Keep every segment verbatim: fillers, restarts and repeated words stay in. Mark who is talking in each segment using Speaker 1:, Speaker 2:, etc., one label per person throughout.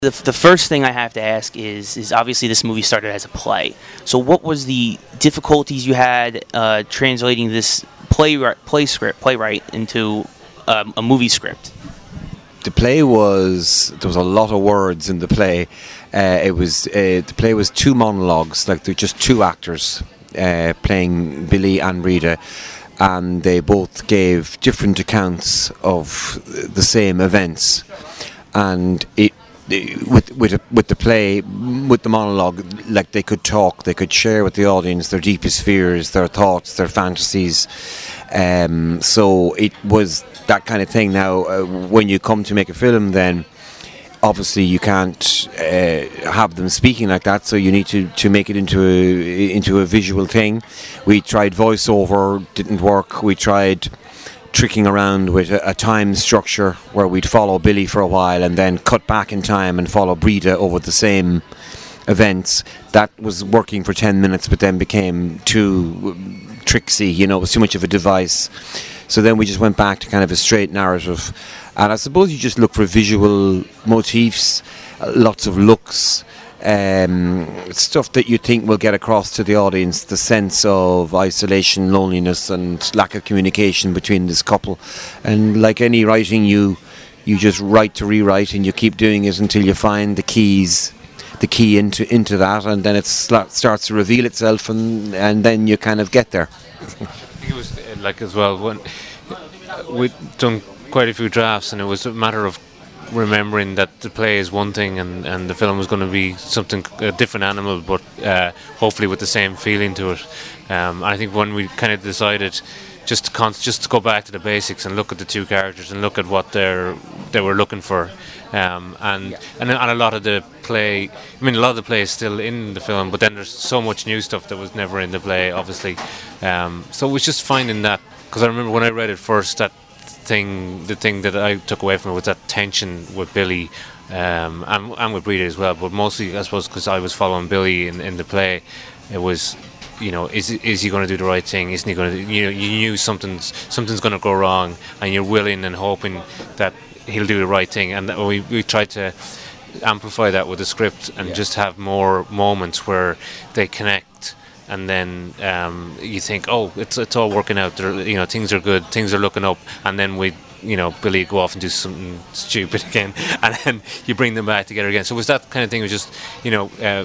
Speaker 1: The, the first thing I have to ask is is obviously this movie started as a play. So what was the difficulties you had uh, translating this play play script playwright into um, a movie script?
Speaker 2: The play was there was a lot of words in the play. Uh, it was uh, the play was two monologues, like they're just two actors uh, playing Billy and Rita, and they both gave different accounts of the same events, and it. With with a, with the play, with the monologue, like they could talk, they could share with the audience their deepest fears, their thoughts, their fantasies. Um, so it was that kind of thing. Now, uh, when you come to make a film, then obviously you can't uh, have them speaking like that. So you need to, to make it into a into a visual thing. We tried voiceover, didn't work. We tried tricking around with a, a time structure where we'd follow Billy for a while and then cut back in time and follow Breda over the same events. That was working for ten minutes, but then became too tricksy, you know, it was too much of a device. So then we just went back to kind of a straight narrative. And I suppose you just look for visual motifs, uh, lots of looks, Um, stuff that you think will get across to the audience, the sense of isolation, loneliness and lack of communication between this couple. And like any writing, you you just write to rewrite and you keep doing it until you find the keys the key into into that, and then it sl- starts to reveal itself, and and then you kind of get there.
Speaker 3: I think it was uh, like as well when we'd done quite a few drafts, and it was a matter of remembering that the play is one thing and, and the film was going to be something, a different animal, but uh, hopefully with the same feeling to it. Um, I think when we kind of decided just to con- just to go back to the basics and look at the two characters and look at what they're they were looking for, um, and, yeah. and and a lot of the play, I mean a lot of the play is still in the film, but then there's so much new stuff that was never in the play, obviously. Um, so it was just finding that, because I remember when I read it first, that thing the thing that I took away from it was that tension with Billy, um, and, and with Breda as well, but mostly I suppose because I was following Billy in, in the play. It was, you know, is is he going to do the right thing, isn't he going to, you know, you knew something's something's going to go wrong and you're willing and hoping that he'll do the right thing, and we, we tried to amplify that with the script and yeah. just have more moments where they connect. And then um, you think, oh, it's it's all working out. They're, you know, things are good. Things are looking up. And then we, you know, Billy go off and do something stupid again, and then you bring them back together again. So it was that kind of thing. It was just, you know, uh,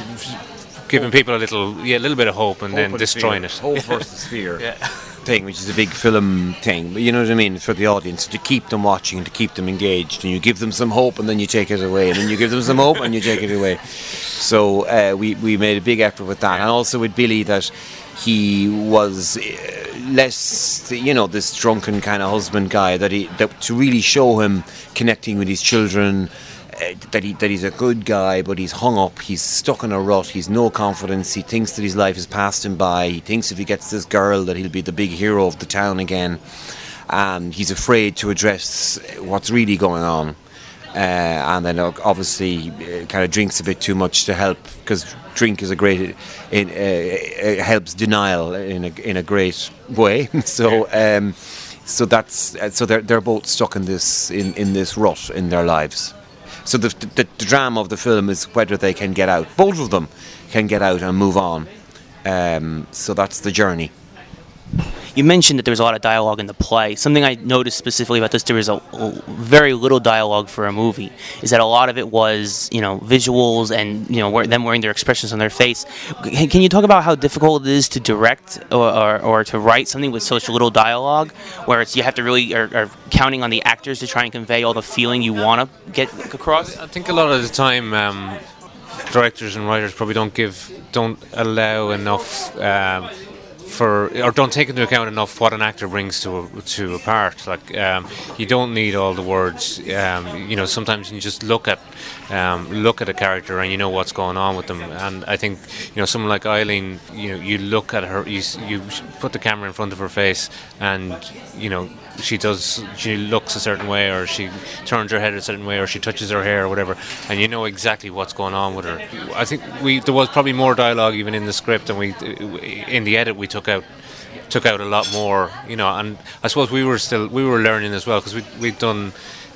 Speaker 3: giving people a little, yeah, a little bit of hope, and hope then destroying
Speaker 2: fear.
Speaker 3: it.
Speaker 2: Hope versus fear.
Speaker 3: yeah.
Speaker 2: Thing, which is a big film thing, but you know what I mean, for the audience, to keep them watching and to keep them engaged, and you give them some hope and then you take it away, and then you give them some hope and you take it away. So uh, we, we made a big effort with that, and also with Billy, that he was uh, less, you know, this drunken kind of husband guy, that he that to really show him connecting with his children, Uh, that he that he's a good guy, but he's hung up, he's stuck in a rut, he's no confidence, he thinks that his life has passed him by, he thinks if he gets this girl that he'll be the big hero of the town again, and he's afraid to address what's really going on, uh, and then obviously uh, kind of drinks a bit too much to help, because drink is a great, it, uh, it helps denial in a, in a great way. so um, so that's uh, so they're, they're both stuck in this in, in this rut in their lives. So the, the the drama of the film is whether they can get out. Both of them can get out and move on. Um, so that's the journey.
Speaker 1: You mentioned that there was a lot of dialogue in the play. Something I noticed specifically about this, there was a, a very little dialogue for a movie. Is that a lot of it was, you know, visuals and, you know, them wearing their expressions on their face. Can, can you talk about how difficult it is to direct or, or, or to write something with such little dialogue, where it's you have to really are, are counting on the actors to try and convey all the feeling you want to get across?
Speaker 3: I think a lot of the time, um, directors and writers probably don't give, don't allow enough. Um, For, or don't take into account enough what an actor brings to a, to a part. Like um, you don't need all the words. Um, you know, sometimes you just look at um, look at a character and you know what's going on with them. And I think, you know, someone like Eileen, you know, you look at her, you you put the camera in front of her face, and you know she does, she looks a certain way, or she turns her head a certain way, or she touches her hair or whatever, and you know exactly what's going on with her. I think we there was probably more dialogue even in the script, and we in the edit we took out took out a lot more, you know. And I suppose we were still we were learning as well, because we we'd done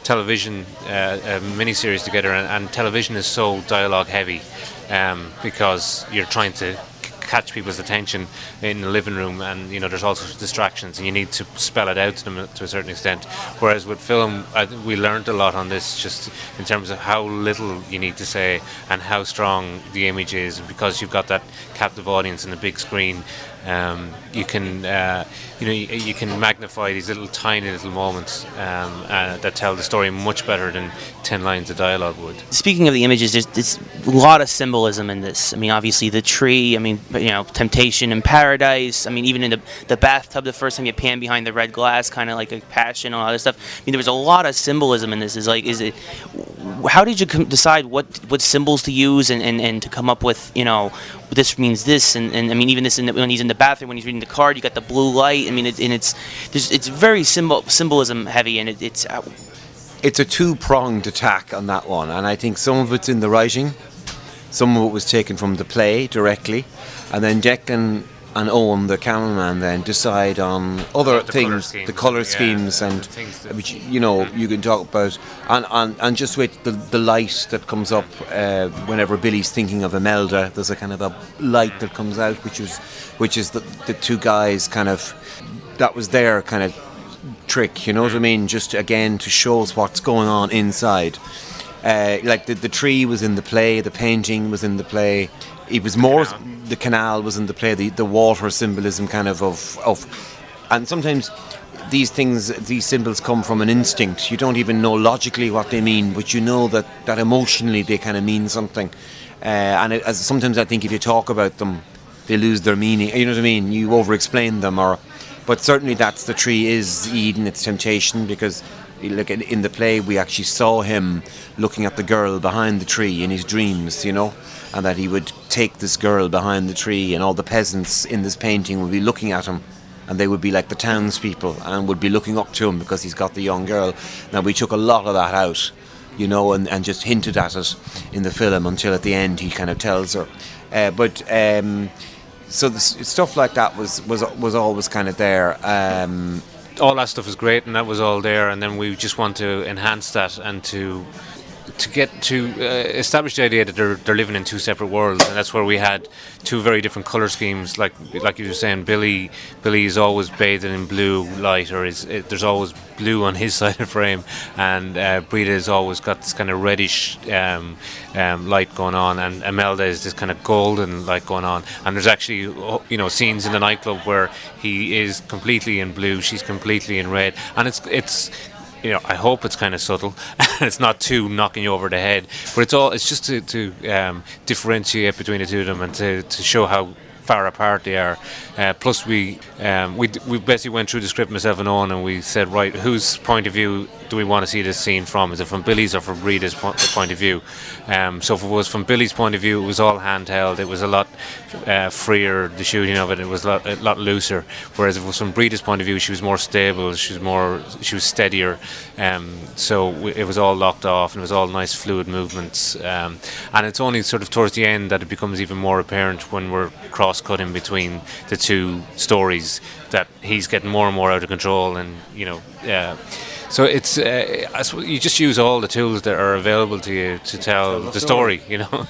Speaker 3: television uh, a miniseries together, and, and television is so dialogue heavy um, because you're trying to catch people's attention in the living room, and you know there's also distractions and you need to spell it out to them to a certain extent, whereas with film I think we learned a lot on this, just in terms of how little you need to say and how strong the image is, because you've got that captive audience in the big screen. Um, you can uh, you know you, you can magnify these little tiny little moments um, uh, that tell the story much better than ten lines of dialogue would.
Speaker 1: Speaking of the images, there's, there's a lot of symbolism in this. I mean, obviously the tree, I mean, you know, temptation and paradise. I mean, even in the, the bathtub, the first time you pan behind the red glass, kind of like a passion and all that stuff. I mean, there was a lot of symbolism in this. Is like, is it, how did you com- decide what, what symbols to use and, and, and to come up with, you know, this means this, and, and I mean, even this in the, when he's in the bathroom, when he's reading the card, you got the blue light. I mean, it, and it's there's, it's very symbol symbolism heavy, and it, it's uh,
Speaker 2: It's a two-pronged attack on that one, and I think some of it's in the writing, some of it was taken from the play directly, and then Declan and Owen, the cameraman, then decide on other
Speaker 3: the
Speaker 2: things,
Speaker 3: colour schemes,
Speaker 2: the colour
Speaker 3: yeah,
Speaker 2: schemes, and
Speaker 3: the things that-
Speaker 2: which you know you can talk about, and and, and just with the the light that comes up uh, whenever Billy's thinking of Imelda, there's a kind of a light that comes out, which is which is the the two guys kind of, that was their kind of trick, you know what I mean? Just again to show us what's going on inside. Uh, like the the tree was in the play, the painting was in the play. It was more
Speaker 3: Canal.
Speaker 2: the canal was in the play, the the water symbolism kind of of of, and sometimes these things, these symbols come from an instinct. You don't even know logically what they mean, but you know that that emotionally they kind of mean something. Uh, and it, as sometimes I think if you talk about them, they lose their meaning. You know what I mean? You over-explain them, or. But certainly that's the tree is Eden, it's temptation, because look, in, in the play we actually saw him looking at the girl behind the tree in his dreams, you know, and that he would take this girl behind the tree, and all the peasants in this painting would be looking at him, and they would be like the townspeople and would be looking up to him because he's got the young girl. Now we took a lot of that out, you know, and, and just hinted at it in the film until at the end he kind of tells her. Uh, but... Um, So the s- stuff like that was was was always kind of there. Um,
Speaker 3: all that stuff is great, and that was all there, and then we just want to enhance that and to to get to uh, establish the idea that they're they're living in two separate worlds, and that's where we had two very different color schemes. Like like you were saying, Billy Billy is always bathed in blue light, or is it, there's always blue on his side of the frame, and uh, Brita has always got this kind of reddish um, um, light going on, and Imelda is this kind of golden light going on. And there's actually you know scenes in the nightclub where he is completely in blue, she's completely in red, and it's it's. You know, I hope it's kind of subtle. It's not too knocking you over the head, but it's all. It's just to, to um, differentiate between the two of them and to, to show how far apart they are. Uh, plus, we um, we we basically went through the script, myself and Owen, and we said, right, whose point of view do we want to see this scene from? Is it from Billy's or from Rita's po- point of view? Um, so if it was from Billy's point of view, it was all handheld. It was a lot uh, freer, the shooting of it. It was a lot, a lot looser. Whereas if it was from Rita's point of view, she was more stable. She was more, she was steadier. Um, so w- it was all locked off, and it was all nice fluid movements. Um, and it's only sort of towards the end that it becomes even more apparent when we're cross-cutting between the two stories that he's getting more and more out of control, and you know. Uh, So it's uh, I suppose you just use all the tools that are available to you to tell the story, you know.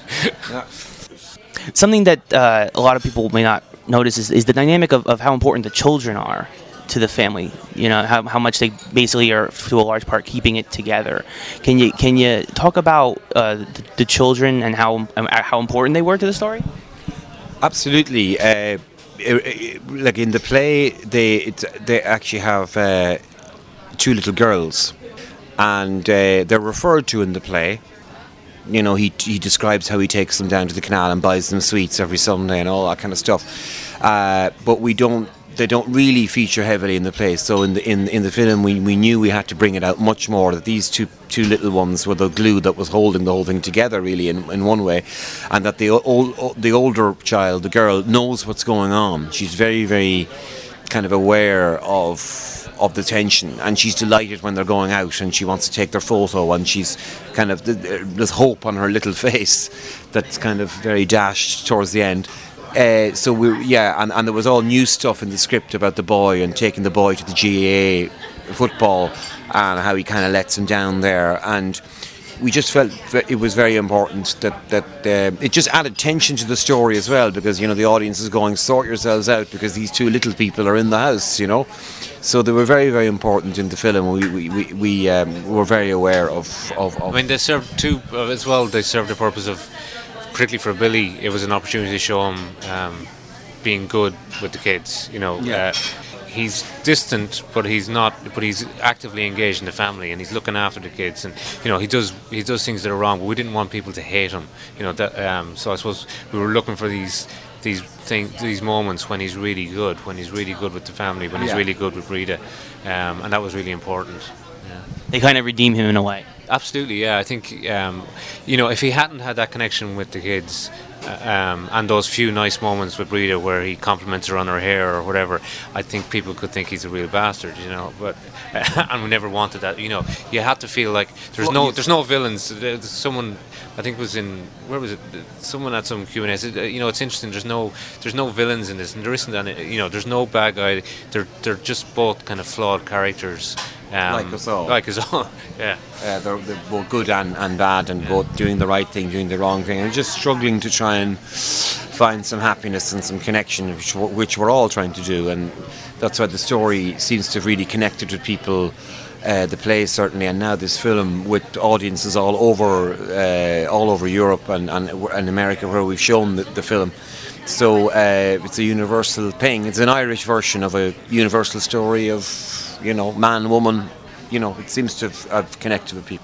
Speaker 1: Something that uh, a lot of people may not notice is, is the dynamic of, of how important the children are to the family. You know, how, how much they basically are, to a large part, keeping it together. Can you can you talk about uh, the, the children and how um, how important they were to the story?
Speaker 2: Absolutely. Uh, it, it, like in the play, they it, they actually have uh, two little girls, and uh, they're referred to in the play. You know, he he describes how he takes them down to the canal and buys them sweets every Sunday and all that kind of stuff. Uh, but we don't. They don't really feature heavily in the play. So in the in in the film, we, we knew we had to bring it out much more. That these two two little ones were the glue that was holding the whole thing together, really, in, in one way, and that the old the older child, the girl, knows what's going on. She's very very kind of aware of. of the tension, and she's delighted when they're going out, and she wants to take their photo, and she's kind of there's hope on her little face that's kind of very dashed towards the end. Uh, so we yeah, and, and there was all new stuff in the script about the boy and taking the boy to the G A A football, and how he kind of lets him down there. And we just felt that it was very important that that uh, it just added tension to the story as well, because you know the audience is going, sort yourselves out, because these two little people are in the house, you know. So they were very, very important in the film. We we we, we um, were very aware of, of, of.
Speaker 3: I mean, they served two uh, as well. They served the purpose of, particularly for Billy, it was an opportunity to show him um, being good with the kids. You know,
Speaker 2: Yeah.
Speaker 3: uh, he's distant, but he's not. But he's actively engaged in the family, and he's looking after the kids. And you know, he does he does things that are wrong. But we didn't want people to hate him. You know, that. Um, so I suppose we were looking for these these thing, these moments when he's really good, when he's really good with the family, when he's
Speaker 2: Yeah.
Speaker 3: really good with Rita, um, and that was really important. Yeah.
Speaker 1: They kind of redeem him in a way.
Speaker 3: Absolutely, yeah. I think um, you know, if he hadn't had that connection with the kids, uh, um, and those few nice moments with Rita where he compliments her on her hair or whatever, I think people could think he's a real bastard, you know. But and we never wanted that, you know. You have to feel like there's
Speaker 2: Well,
Speaker 3: no
Speaker 2: you-
Speaker 3: there's no villains. There's someone, I think it was in, where was it? Someone at some Q and A said, uh, you know, it's interesting. There's no there's no villains in this, and there isn't any. You know, there's no bad guy. They're they're just both kind of flawed characters. Um,
Speaker 2: Like us all.
Speaker 3: Like us all. Yeah.
Speaker 2: Uh, they're, they're both good and, and bad, and both doing the right thing, doing the wrong thing, and just struggling to try and find some happiness and some connection, which, w- which we're all trying to do. And that's why the story seems to have really connected with people. Uh, the play certainly, and now this film with audiences all over, uh, all over Europe and, and and America, where we've shown the, the film. So uh, it's a universal thing. It's an Irish version of a universal story of, you know, man, woman. You know, it seems to have, have connected with people.